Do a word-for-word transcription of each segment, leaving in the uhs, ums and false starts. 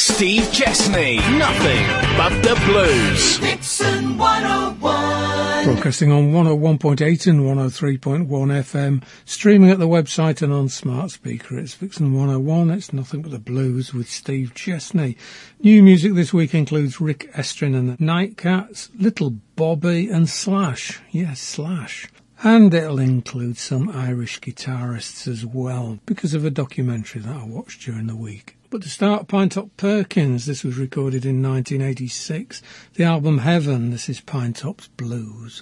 Steve Chesney. Nothing but the blues. Vixen one oh one. Broadcasting on one oh one point eight and one oh three point one F M. Streaming at the website and on smart speaker. It's Vixen one oh one. It's Nothing But the Blues with Steve Chesney. New music this week includes Rick Estrin and the Nightcats, Little Bobby and Slash. Yes, Slash. And it'll include some Irish guitarists as well, because of a documentary that I watched during the week. But to start, Pinetop Perkins. This was recorded in nineteen eighty-six. The album Heaven. This is Pinetop's Blues.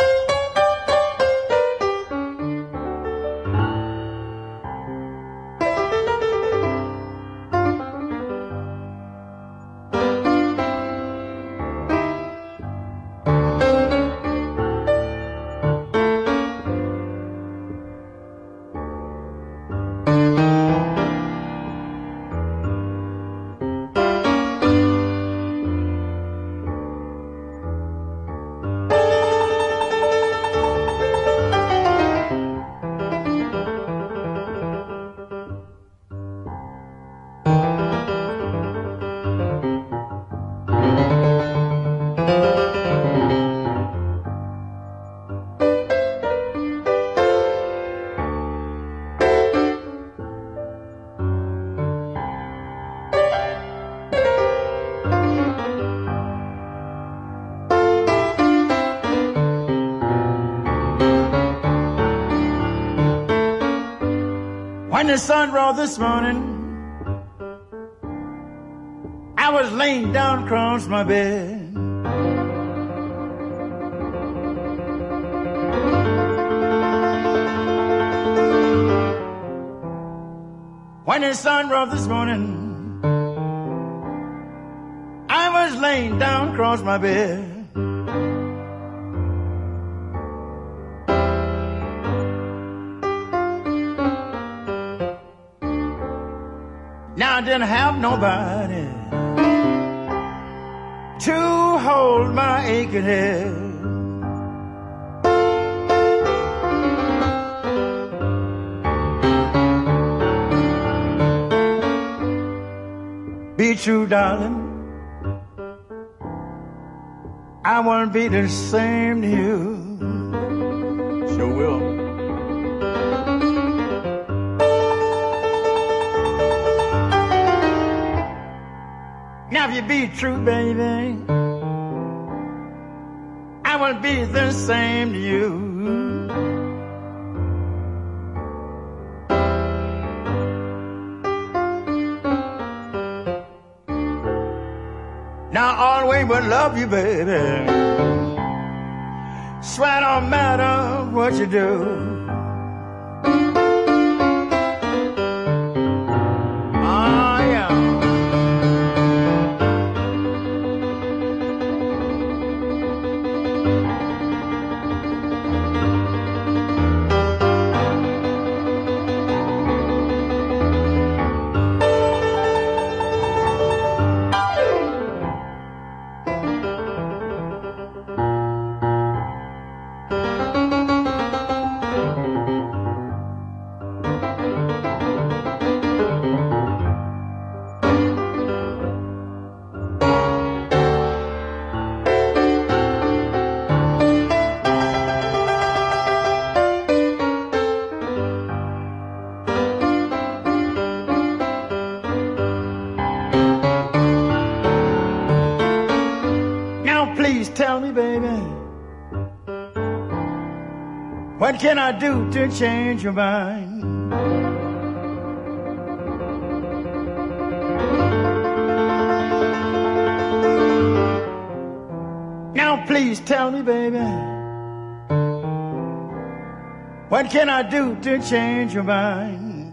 When the sun rose this morning, I was laying down across my bed. When the sun rose this morning, I was laying down across my bed. I didn't have nobody to hold my aching head. Be true, darling, I want to be the same to you. Sure will. Now if you be true, baby, I want to be the same to you. Now I always would love you, baby. Swear don't matter what you do. What can I do to change your mind? Now please tell me, baby, what can I do to change your mind?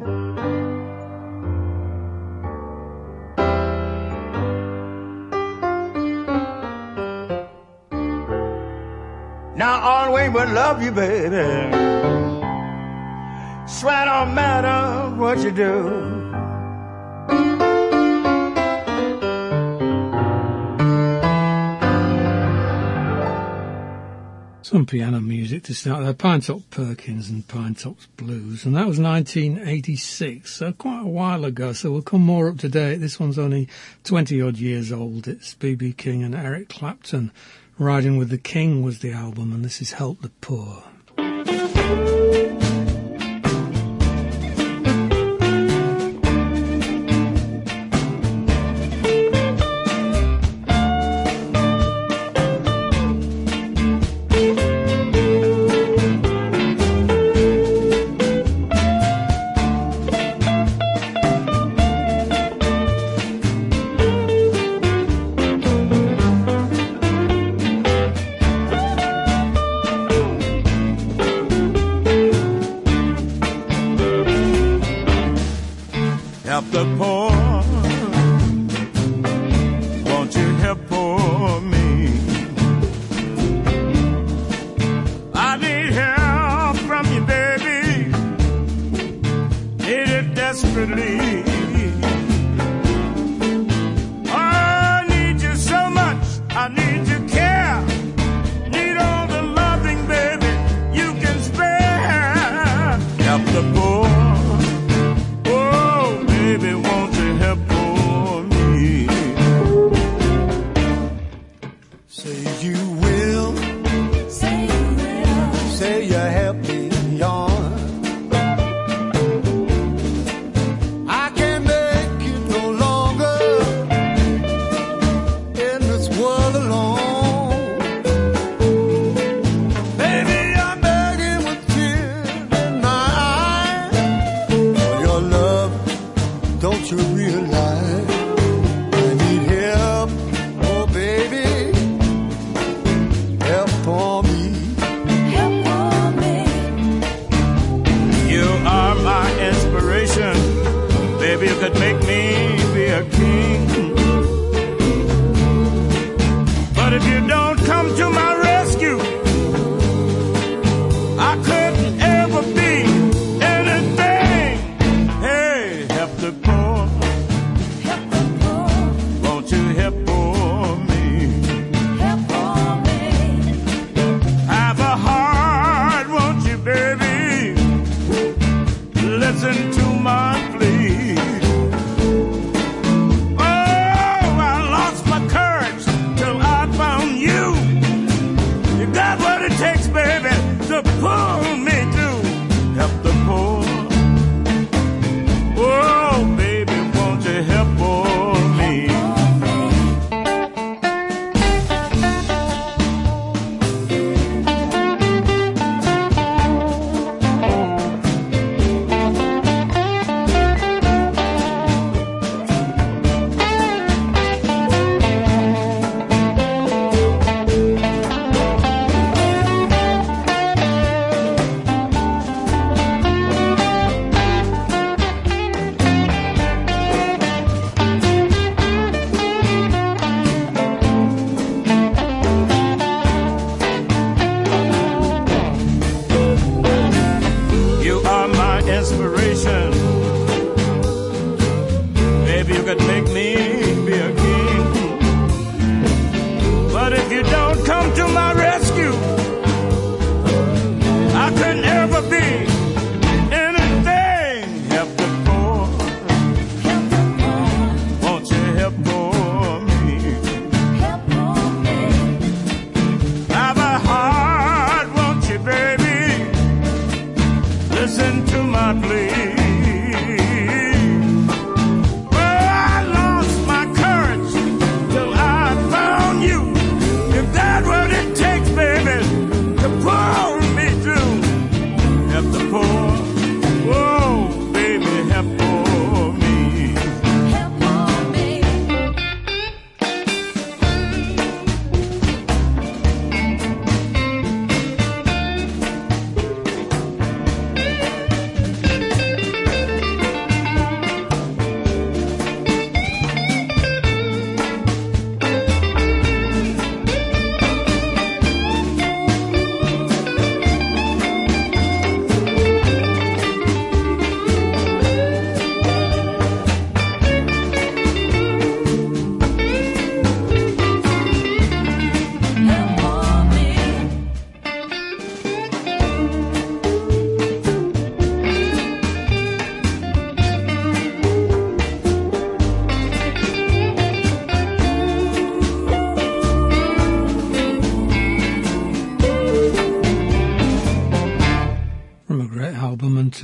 Now I always would love you, baby. Swear don't matter what you do. Some piano music to start there. Pinetop Perkins and Pinetop's Blues. And that was nineteen eighty-six, so quite a while ago. So we'll come more up to date. This one's only twenty-odd years old. It's B B King and Eric Clapton. Riding with the King was the album, and this is Help the Poor.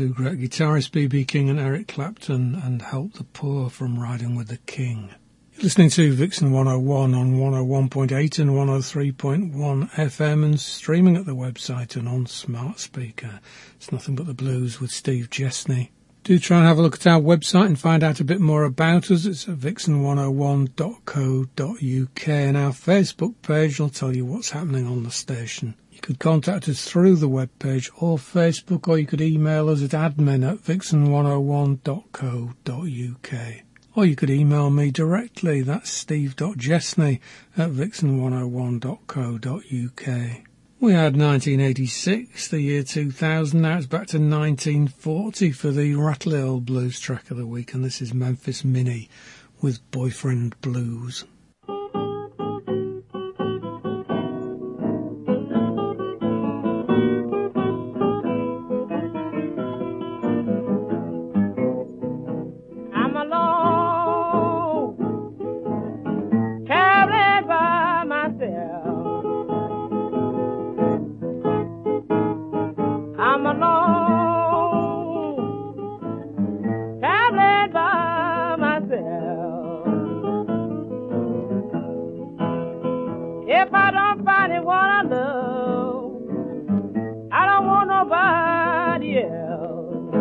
two great guitarists, B B King and Eric Clapton, and Help the Poor from Riding with the King. You're listening to Vixen one oh one on one oh one point eight and one oh three point one F M and streaming at the website and on smart speaker. It's Nothing But the Blues with Steve Chesney. Do try and have a look at our website and find out a bit more about us. It's at vixen one oh one dot co dot U K, and our Facebook page will tell you what's happening on the station. You could contact us through the webpage or Facebook, or you could email us at admin at vixen one oh one dot co dot U K. Or you could email me directly, that's steve dot jesney at vixen one oh one dot co dot U K. We had nineteen eighty-six, the year two thousand, now it's back to nineteen forty for the Rattle Hill Blues track of the week, and this is Memphis Minnie with Boyfriend Blues. I'm alone, traveling by myself. I'm alone, traveling by myself. If I don't find it what I love, I don't want nobody else.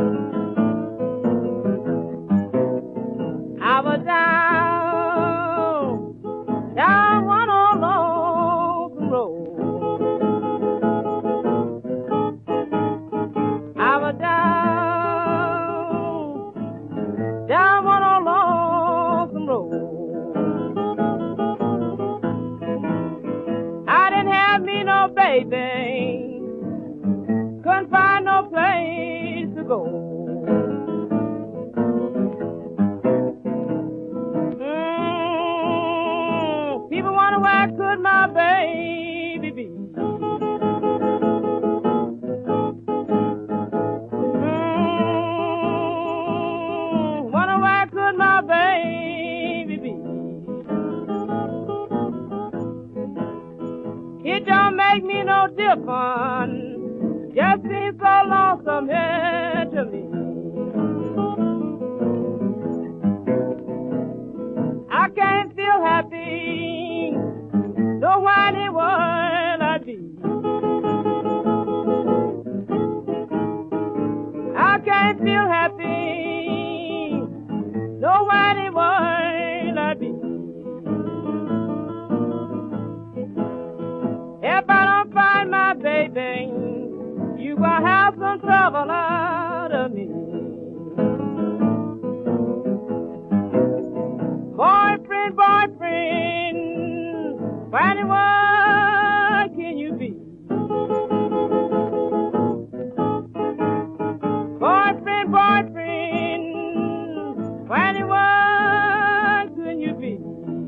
I was down, down one old lonesome road. I was down, down one old lonesome road. I didn't have me no baby, couldn't find no place to go. Mm, people wonder where could my baby be? My baby be. It don't make me no difference, just seems so lonesome here to me. I can't feel happy, no why in the world I'd be. I can't feel happy, no why world I be. If I don't find my baby, you gonna have some trouble out of me. Boyfriend, boyfriend, why in the world can you be? Boyfriend, boyfriend, why in the world can you be?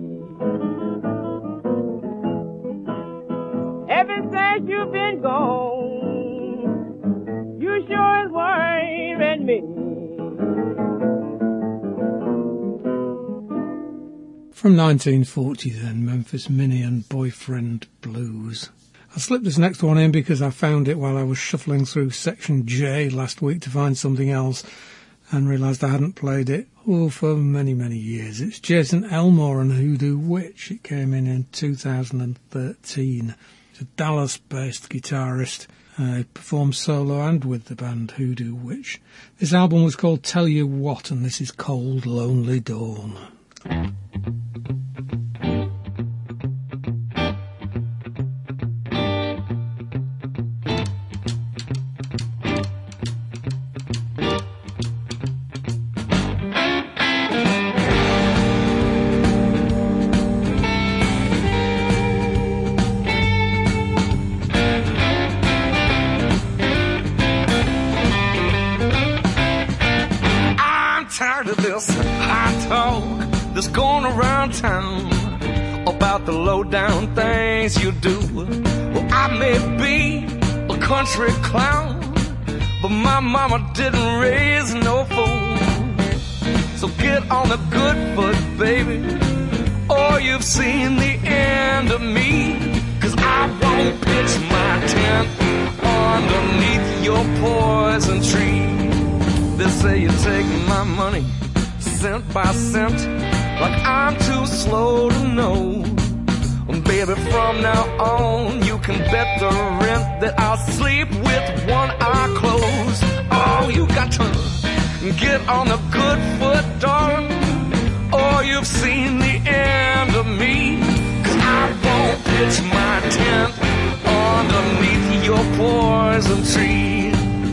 Ever since you've been gone, you sure is worrying me. From nineteen forty then, Memphis Minnie and Boyfriend Blues. I slipped this next one in because I found it while I was shuffling through Section J last week to find something else, and realised I hadn't played it, oh, for many, many years. It's Jason Elmore and Hoodoo Witch. It came in in two thousand thirteen. He's a Dallas-based guitarist. Uh, he performed solo and with the band Hoodoo Witch. This album was called Tell You What, and this is Cold Lonely Dawn. Going around town about the low-down things you do. Well, I may be a country clown, but my mama didn't raise no fool. So get on the good foot, baby, or you've seen the end of me. Cause I won't pitch my tent underneath your poison tree. They say you take my money cent by cent, like I'm too slow to know. Baby, from now on, you can bet the rent that I'll sleep with one eye closed. Oh, you got to get on the good foot, darling, or you've seen the end of me. 'Cause I won't pitch my tent underneath your poison tree.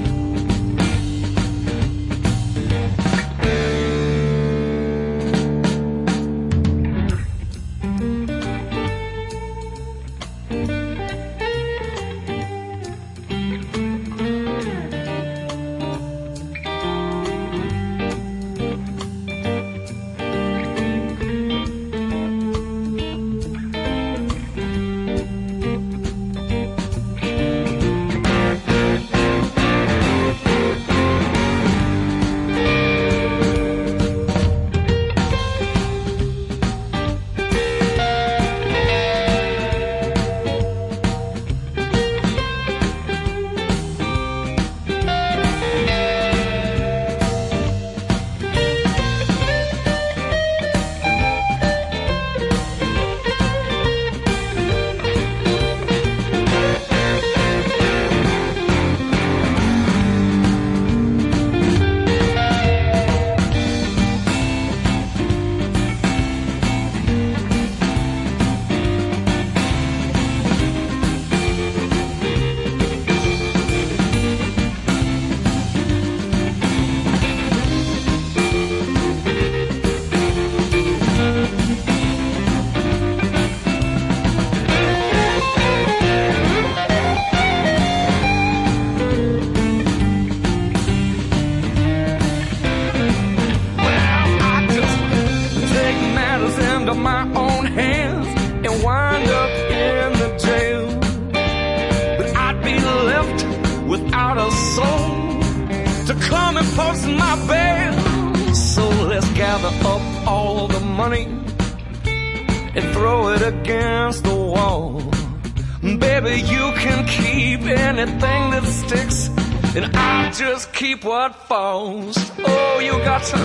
Keep what falls. Oh, you got to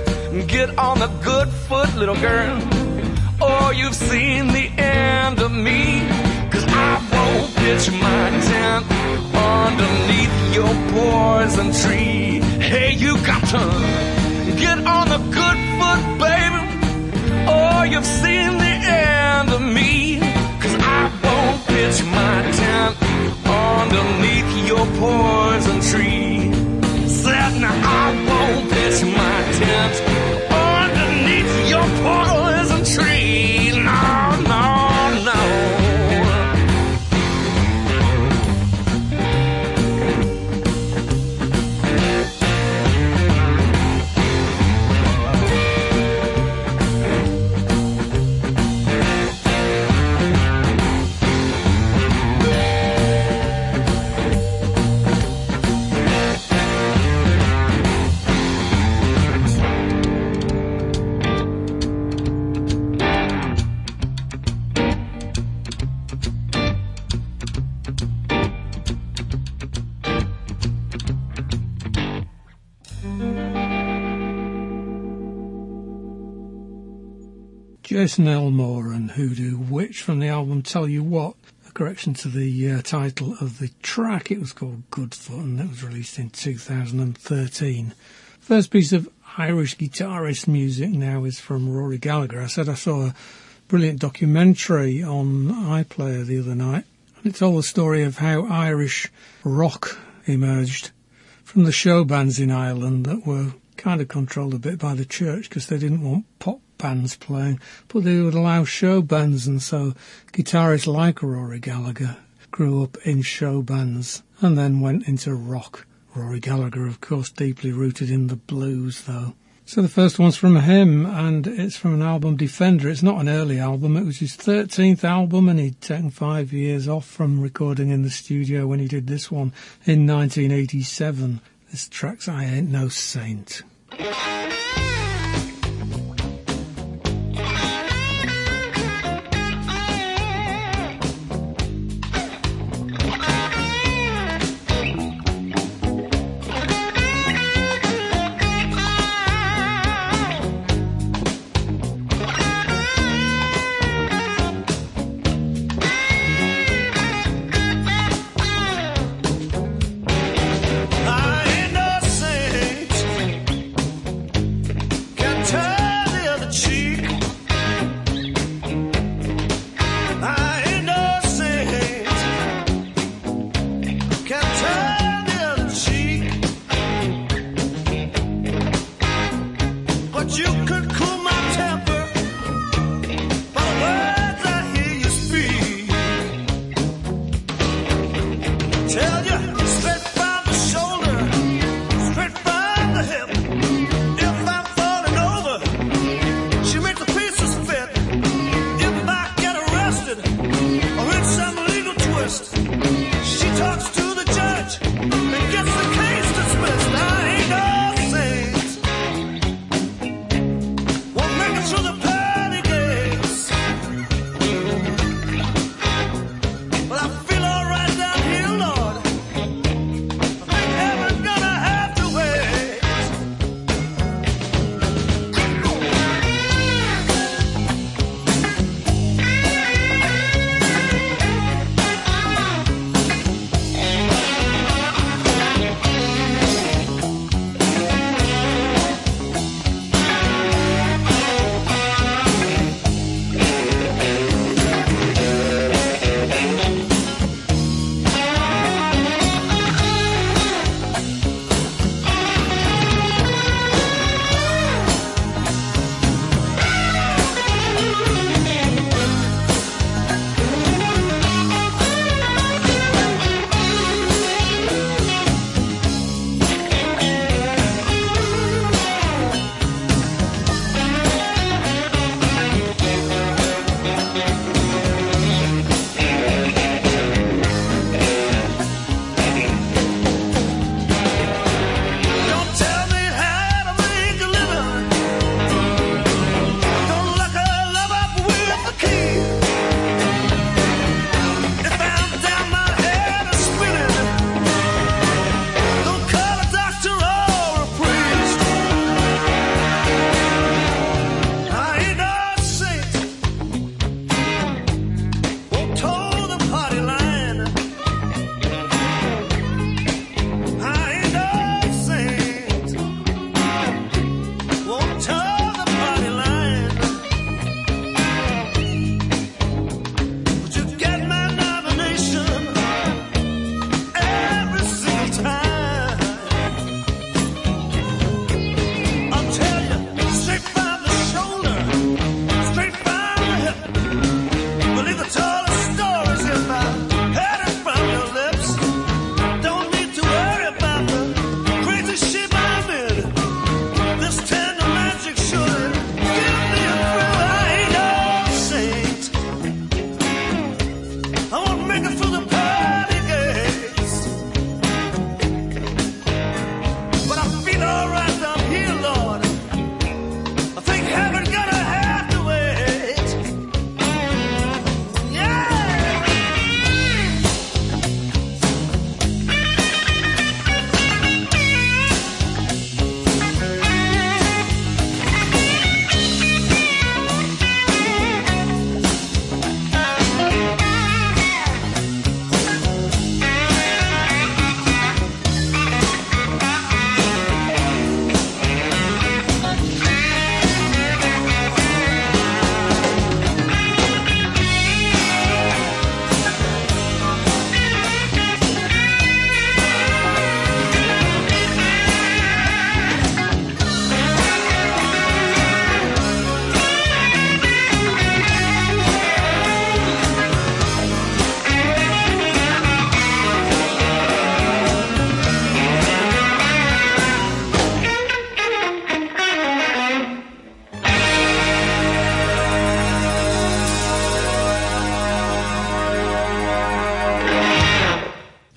get on the good foot, little girl, or you've seen the end of me. 'Cause I won't pitch my tent underneath your poison tree. Hey, you got to get on the good foot, baby, or you've seen the end of me. 'Cause I won't pitch my tent underneath your poison tree. Said now I won't pitch my tent underneath your poison tree. No, no, no. Jason Elmore and Hoodoo Witch from the album Tell You What, a correction to the uh, title of the track. It was called Goodfoot and it was released in two thousand thirteen. First piece of Irish guitarist music now is from Rory Gallagher. I said I saw a brilliant documentary on iPlayer the other night, and it told the story of how Irish rock emerged from the show bands in Ireland that were kind of controlled a bit by the church because they didn't want pop bands playing, but they would allow show bands, and so guitarists like Rory Gallagher grew up in show bands and then went into rock. Rory Gallagher, of course, deeply rooted in the blues, though. So the first one's from him, and it's from an album, Defender. It's not an early album. It was his thirteenth album, and he'd taken five years off from recording in the studio when he did this one in nineteen eighty-seven. This track's I Ain't No Saint.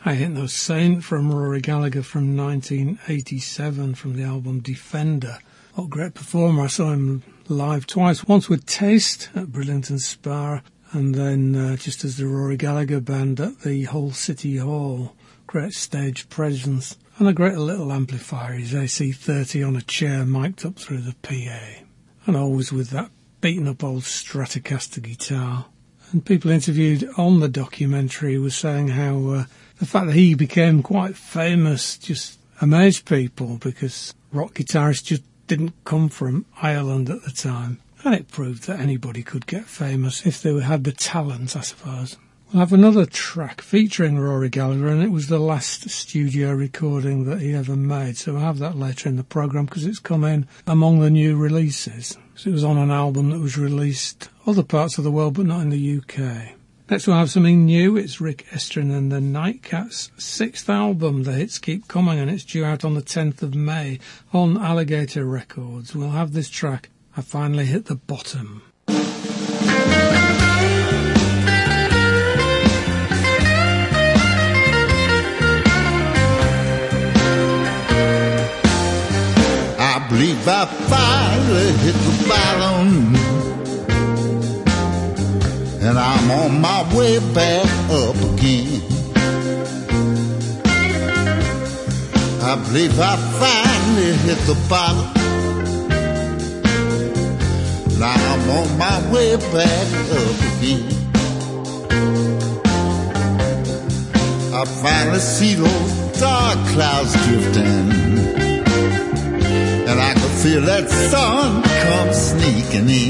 I Ain't No Saint from Rory Gallagher from nineteen eighty-seven from the album Defender. What a great performer. I saw him live twice, once with Taste at Bridlington Spa, and then uh, just as the Rory Gallagher Band at the Hull City Hall. Great stage presence and a great little amplifier, his A C thirty on a chair mic'd up through the P A. And always with that beaten up old Stratocaster guitar. And people interviewed on the documentary were saying how uh, the fact that he became quite famous just amazed people, because rock guitarists just didn't come from Ireland at the time. And it proved that anybody could get famous if they had the talent, I suppose. We'll have another track featuring Rory Gallagher, and it was the last studio recording that he ever made, so we'll have that later in the programme because it's come in among the new releases. So it was on an album that was released other parts of the world but not in the U K. Next we'll have something new. It's Rick Estrin and the Nightcats' sixth album, The Hits Keep Coming, and it's due out on the tenth of May on Alligator Records. We'll have this track, I Finally Hit the Bottom. I believe I finally hit the bottom, and I'm on my way back up again. I believe I finally hit the bottom, now I'm on my way back up again. I finally see those dark clouds drifting, and I can feel that sun come sneaking in.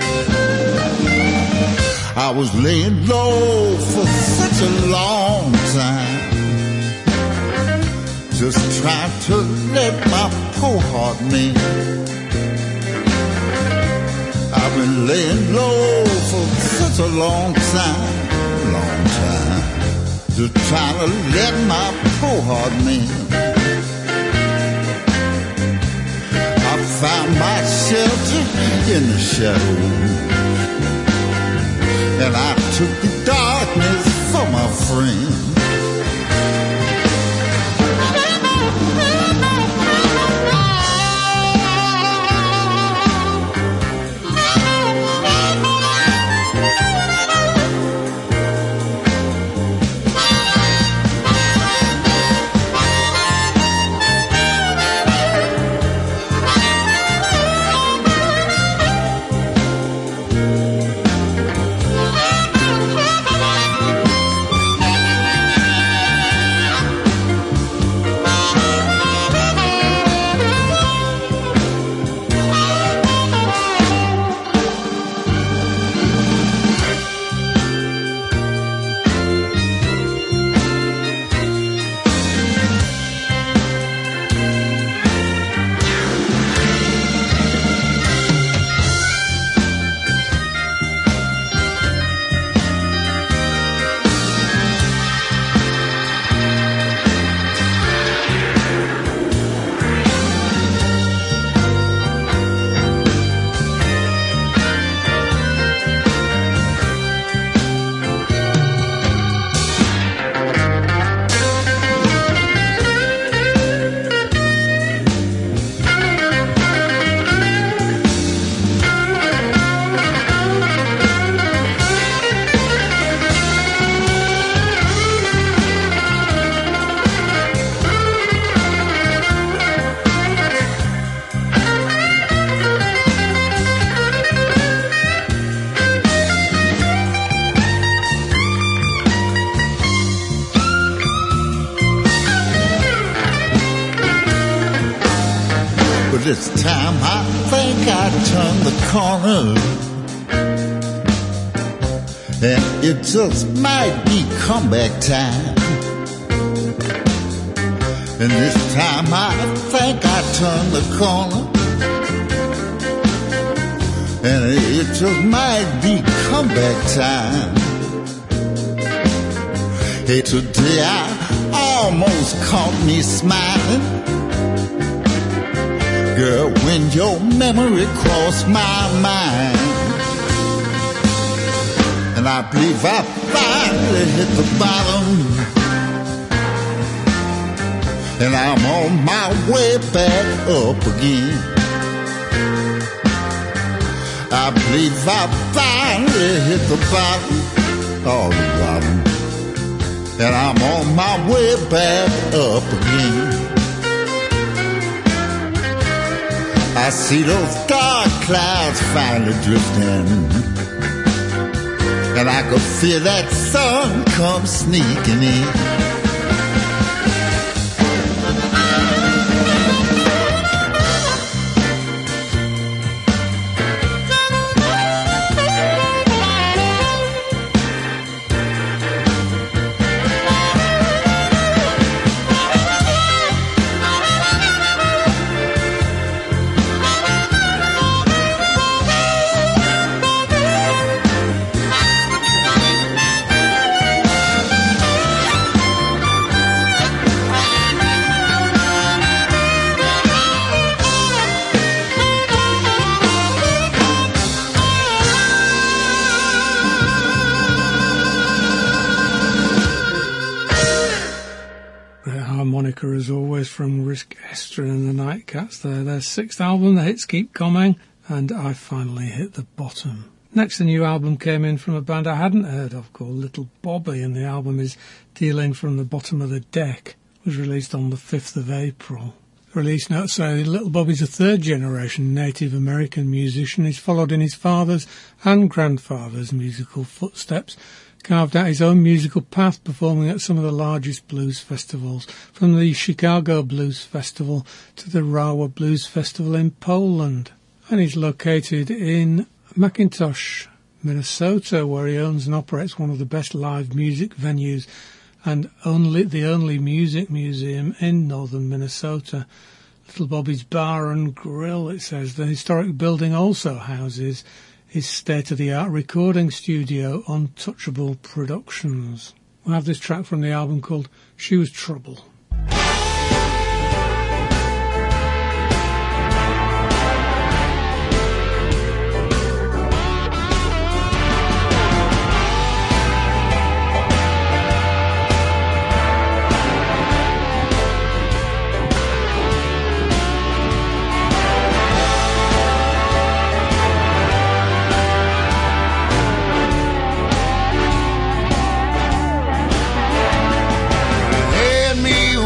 I was laying low for such a long time, just trying to let my poor heart mend. I've been laying low for such a long time, long time, just trying to let my poor heart mend. I found my shelter in the shadow, and I took the darkness for my friend. This time I think I turned the corner, and it just might be comeback time. And this time I think I turned the corner, and it just might be comeback time. Hey, today I almost caught me smiling, girl, when your memory crossed my mind. And I believe I finally hit the bottom, and I'm on my way back up again. I believe I finally hit the bottom, oh the bottom, and I'm on my way back up again. I see those dark clouds finally drifting, and I could feel that sun come sneaking in. As always from Risk Estrin and the Nightcats there. Their sixth album, the hits keep coming, and I finally hit the bottom. Next, a new album came in from a band I hadn't heard of called Little Bobby, and the album is Dealing from the Bottom of the Deck. It was released on the fifth of April. The release notes say Little Bobby's a third generation Native American musician. He's followed in his father's and grandfather's musical footsteps, carved out his own musical path, performing at some of the largest blues festivals, from the Chicago Blues Festival to the Rawa Blues Festival in Poland. And he's located in McIntosh, Minnesota, where he owns and operates one of the best live music venues and only the only music museum in northern Minnesota. Little Bobby's Bar and Grill, it says. The historic building also houses his state-of-the-art recording studio, Untouchable Productions. We'll have this track from the album called She Was Trouble. Me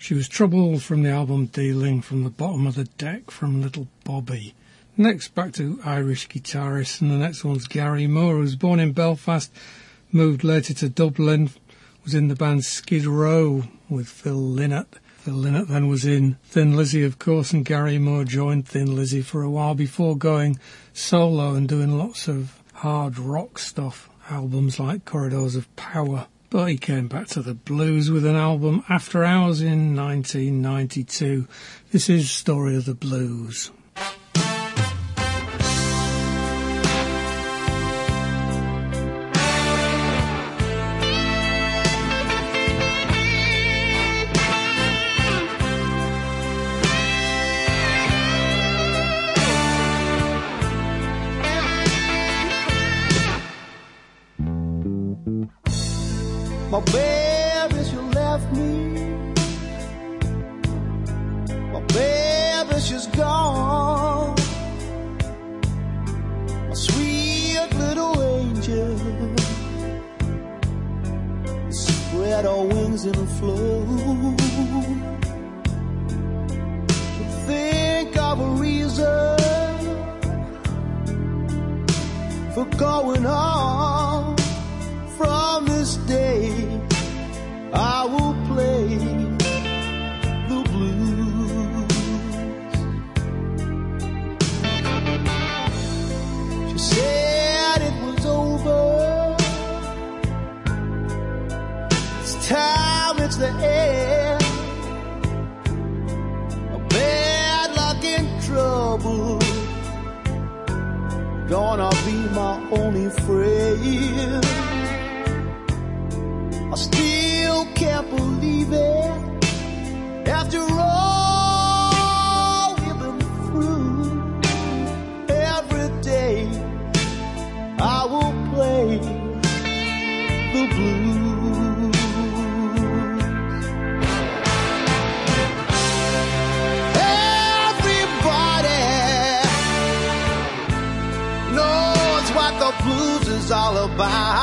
She was Trouble from the album Dealing, From the Bottom of the Deck from Little Bobby. Next, back to Irish guitarist, and the next one's Gary Moore, who was born in Belfast, moved later to Dublin, was in the band Skid Row with Phil Lynott. Phil Lynott then was in Thin Lizzy, of course, and Gary Moore joined Thin Lizzy for a while before going solo and doing lots of hard rock stuff, albums like Corridors of Power. But he came back to the blues with an album, After Hours, in nineteen ninety-two. This is Story of the Blues. My baby, she left me. My baby, she's gone. My sweet little angel spread her wings and flew. Think of a reason for going on. From this day, I will play the blues. She said it was over. It's time, it's the end. A bad luck and trouble gonna be my only friend. I still can't believe it. After all we've been through, every day I will play the blues. Everybody knows what the blues is all about.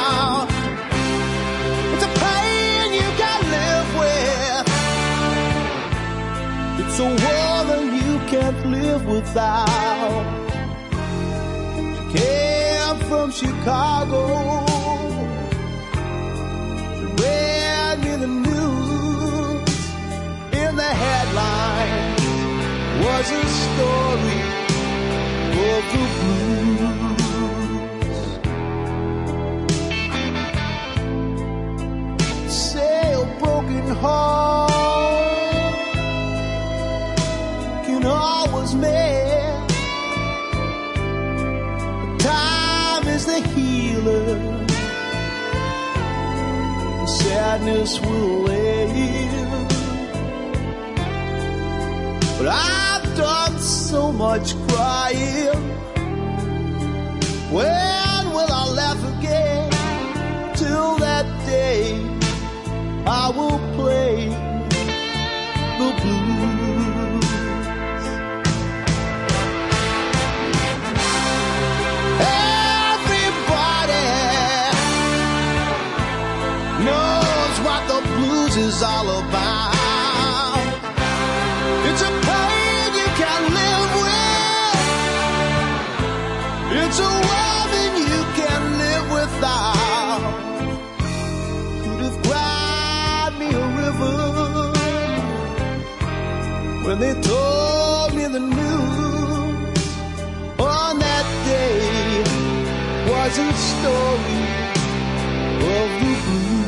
It's a woman you can't live without. She came from Chicago. She read me the news. In the headline was a story of the blues. Say a broken heart always mend. Time is the healer. Sadness will end. But I've done so much crying. When will I laugh again? Till that day I will play the blues. Is all about. It's a pain you can't live with. It's a woman you can't live without. Could have cried me a river when they told me the news. On that day was a story of the blues.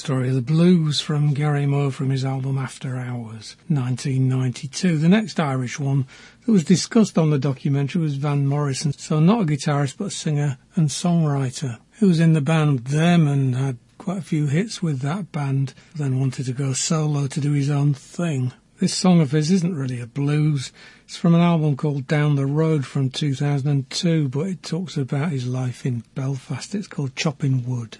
Story of the Blues from Gary Moore from his album After Hours, nineteen ninety-two. The next Irish one that was discussed on the documentary was Van Morrison, so not a guitarist but a singer and songwriter who was in the band Them and had quite a few hits with that band, then wanted to go solo to do his own thing. This song of his isn't really a blues. It's from an album called Down the Road from two thousand two, but it talks about his life in Belfast. It's called Chopping Wood.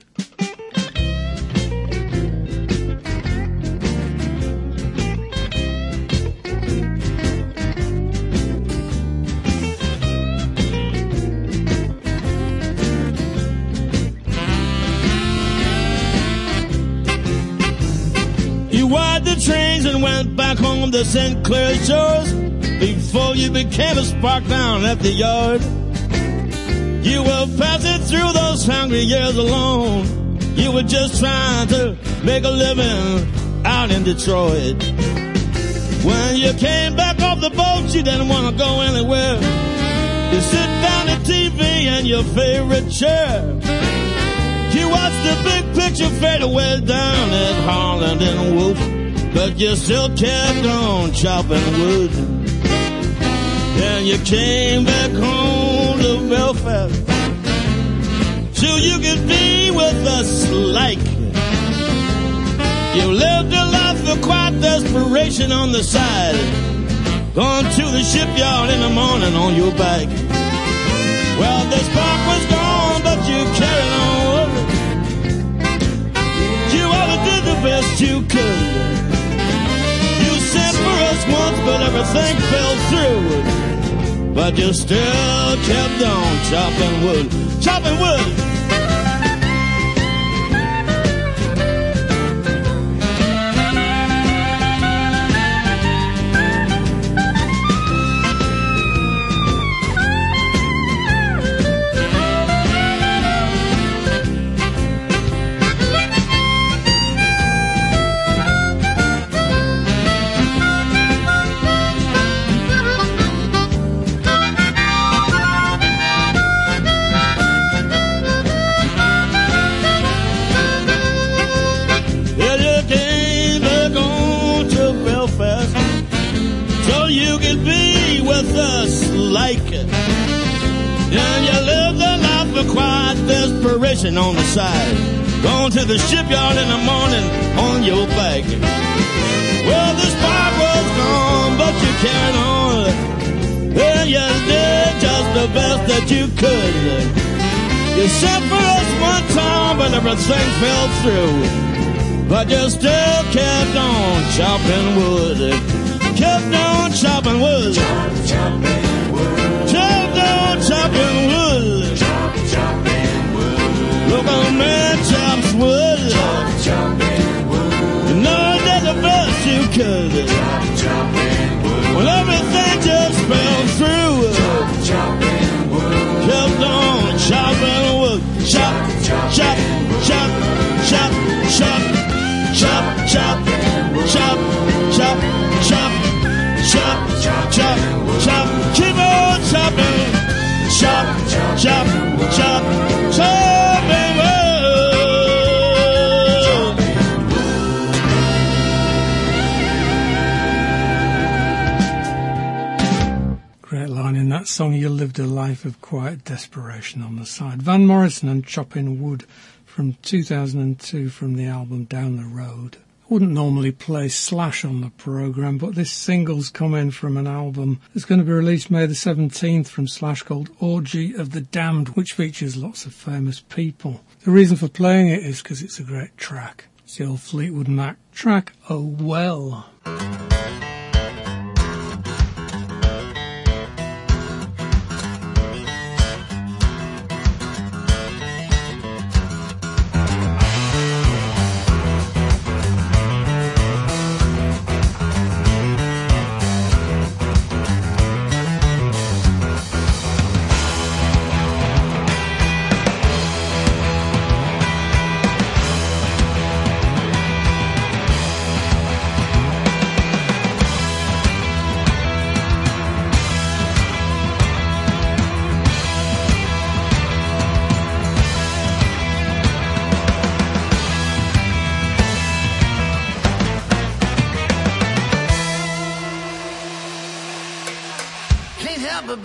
Ride the trains and went back home to Saint Clair Shores before you became a spark down at the yard. You were passing through those hungry years alone. You were just trying to make a living out in Detroit. When you came back off the boat, you didn't want to go anywhere. You sit down at T V and your favorite chair. You watched the big picture fade away down at Harland and Wolf, but you still kept on chopping wood. And you came back home to Belfast so you could be with us like. You lived a life of quiet desperation on the side, going to the shipyard in the morning on your bike. Well, the spark was gone, but you carried on. You always did the best you could. You sent for us once, but everything fell through. But you still kept on chopping wood, chopping wood. Desperation on the side, going to the shipyard in the morning on your back. Well, the spark was gone, but you carried on. Well, you did just the best that you could. You sent for us one time, but everything fell through. But you still kept on chopping wood, kept on chopping wood, chop, chopping wood, kept on chopping wood, chop, chopping. Look, old man chops wood. Chop, chopping wood. You know you did the best you could. Chop, chopping wood. Well, everything just fell through. Chop, chopping wood. Kept on chopping wood. Chop, chop, chop, chop, chop, chop, chop, chop, chop, chop, chop, chop, chop, chop. Keep on chopping. Chop, chop, chop, chop. In that song, you lived a life of quiet desperation on the side. Van Morrison and Chopping Wood from two thousand two from the album Down the Road. I wouldn't normally play Slash on the programme, but this single's come in from an album that's going to be released May the seventeenth from Slash called Orgy of the Damned, which features lots of famous people. The reason for playing it is because it's a great track. It's the old Fleetwood Mac track, Oh Well.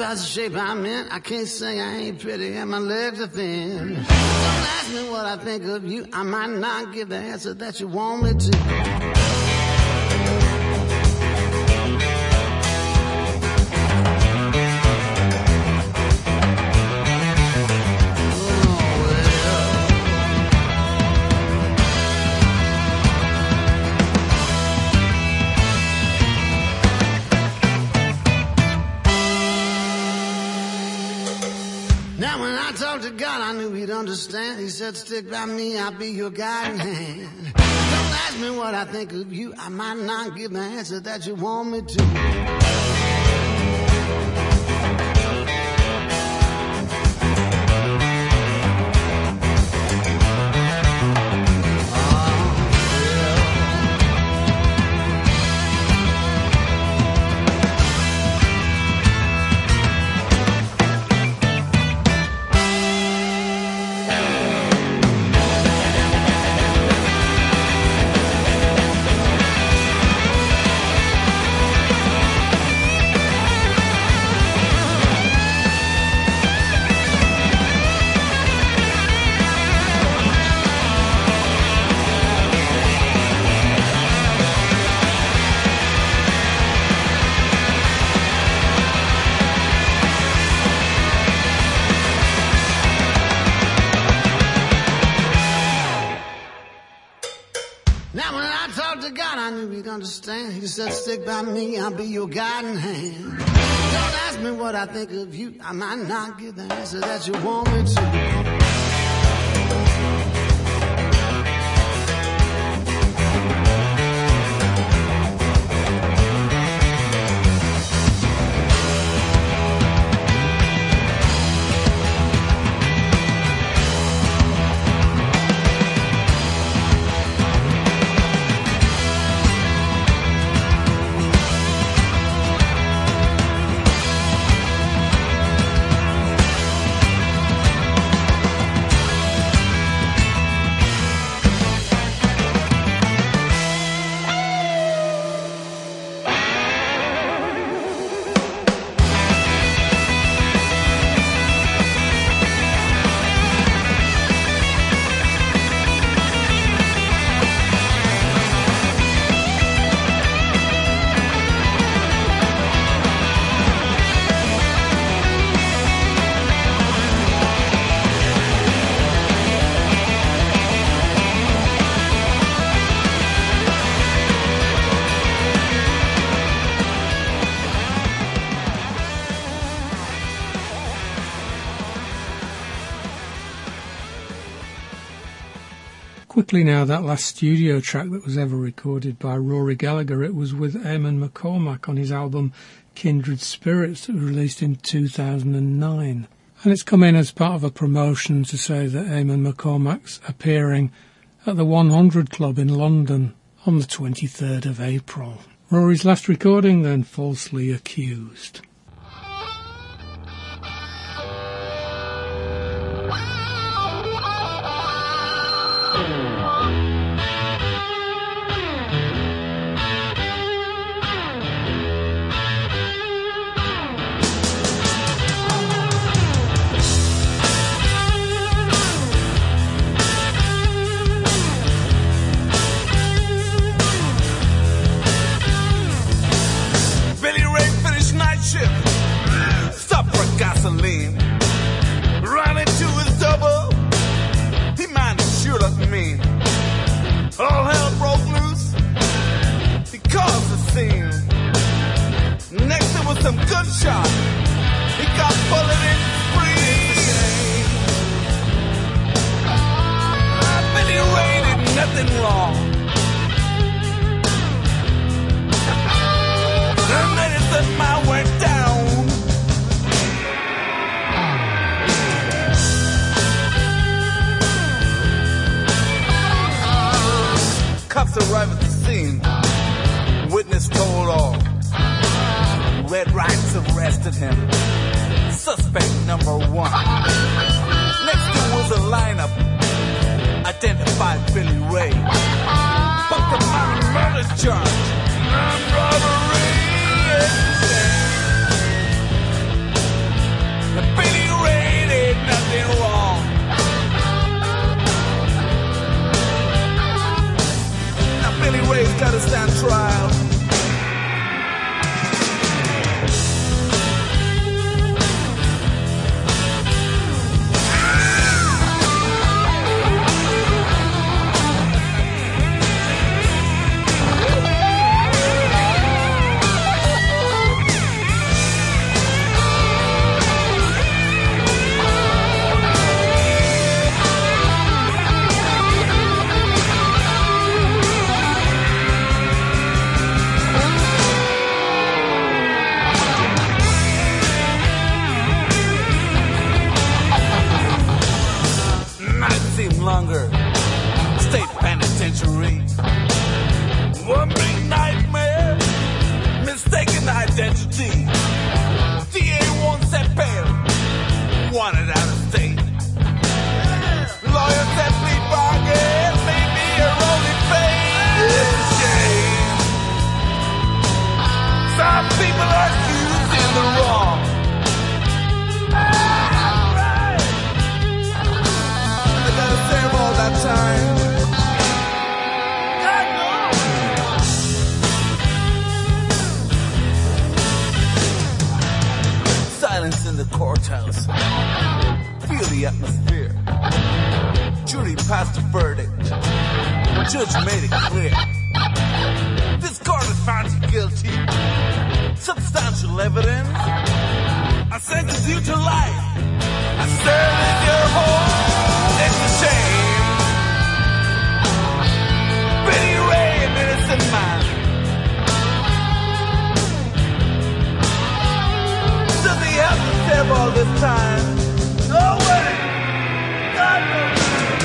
about the shape I'm in. I can't say I ain't pretty and my legs are thin. Don't ask me what I think of you. I might not give the answer that you want me to. To God, I knew he'd understand. He said, stick by me, I'll be your guiding hand. Don't ask me what I think of you. I might not give the answer that you want me to. Understand? He said, stick by me, I'll be your guiding hand. Don't ask me what I think of you. I might not give the answer that you want me to. Quickly now, that last studio track that was ever recorded by Rory Gallagher, it was with Eamon McCormack on his album Kindred Spirits that was released in two thousand nine. And it's come in as part of a promotion to say that Eamon McCormack's appearing at the one hundred Club in London on the twenty-third of April. Rory's last recording then, Falsely Accused. Stop for gasoline. Ran into his double. He might shoot at me. All hell broke loose. He caused a scene. Next there was some gunshot. He got bulleted free. Billy Ray did nothing wrong. The medicine man went down. Cops arrived at the scene. Witness told all. Red Rocks arrested him. Suspect number one. Next there was a lineup. Identified Billy Ray. Bucked him on a murder charge. And robbery. to stand trial. Longer state penitentiary. One big nightmare, mistaken identity. D A wants that bail, wanted out of state. Lawyers that plea bargain, maybe a rolling fate. It's a shame. Some people are accused in the wrong. All that time. Silence in the courthouse. Feel the atmosphere. Jury passed a verdict. Judge made it clear. This court has found you guilty. Substantial evidence. I sentence you to life. I serve in your home. It's a shame. Pretty Ray, an innocent man. Does he have to serve all this time? No way. God knows.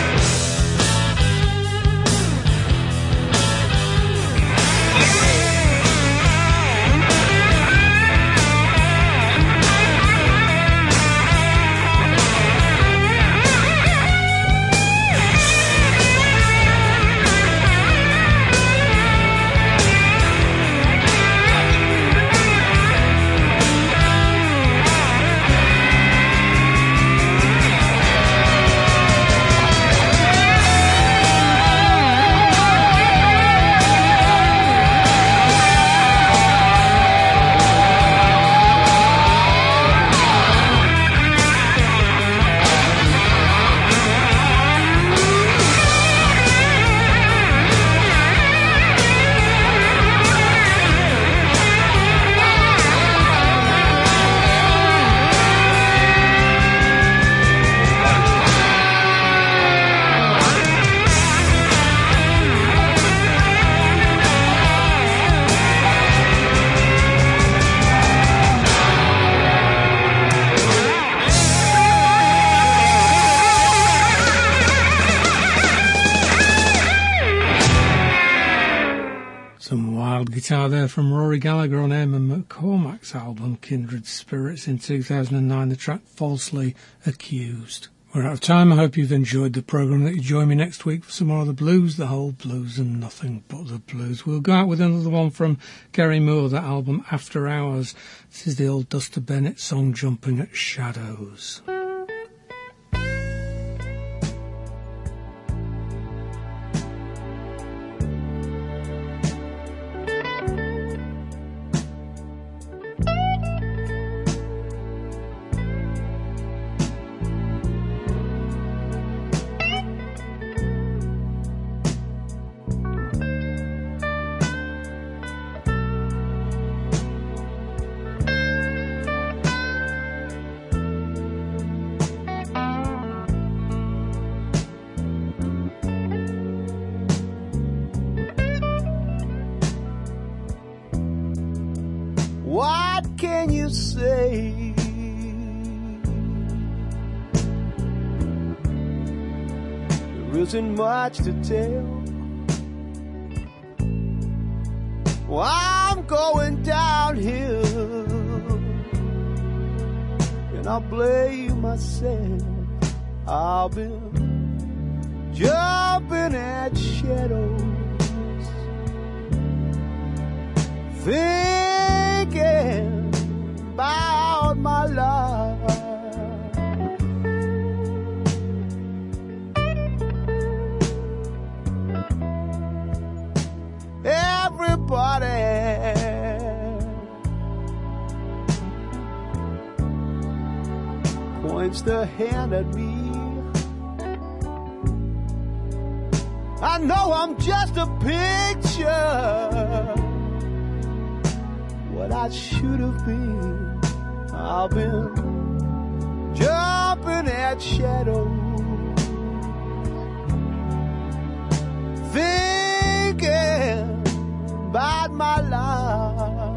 Guitar there from Rory Gallagher on Emma McCormack's album Kindred Spirits in two thousand nine, the track Falsely Accused. We're out of time. I hope you've enjoyed the programme, that you join me next week for some more of the blues, the whole blues and nothing but the blues. We'll go out with another one from Gary Moore, that album After Hours. This is the old Duster Bennett song Jumping at Shadows. What can you say? There isn't much to tell. Well, I'm going downhill, and I blame myself. I've been jumping at shadows, thinking about my life. points the hand at me. I know I'm just a picture, what I should have been. I've been jumping at shadows, thinking about my life.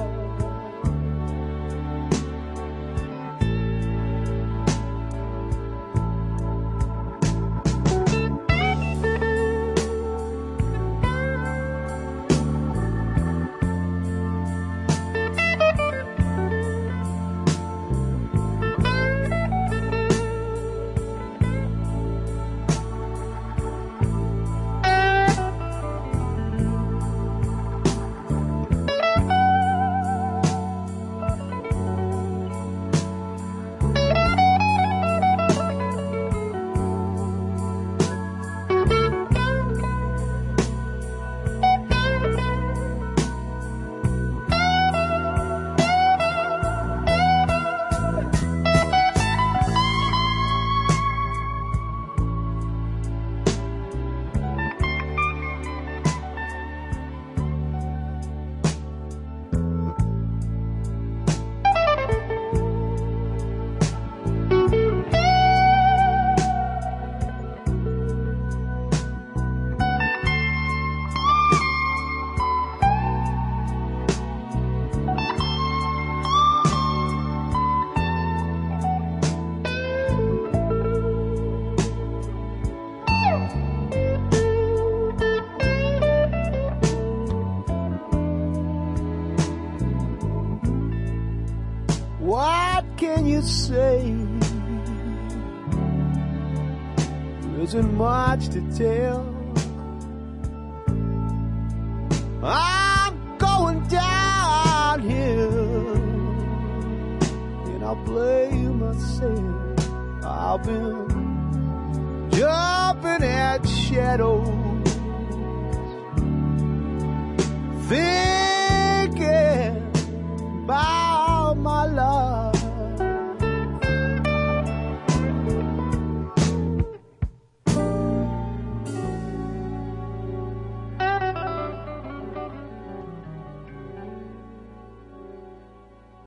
Say there isn't much to tell. I'm going downhill and I'll blame myself. I've been jumping at shadows,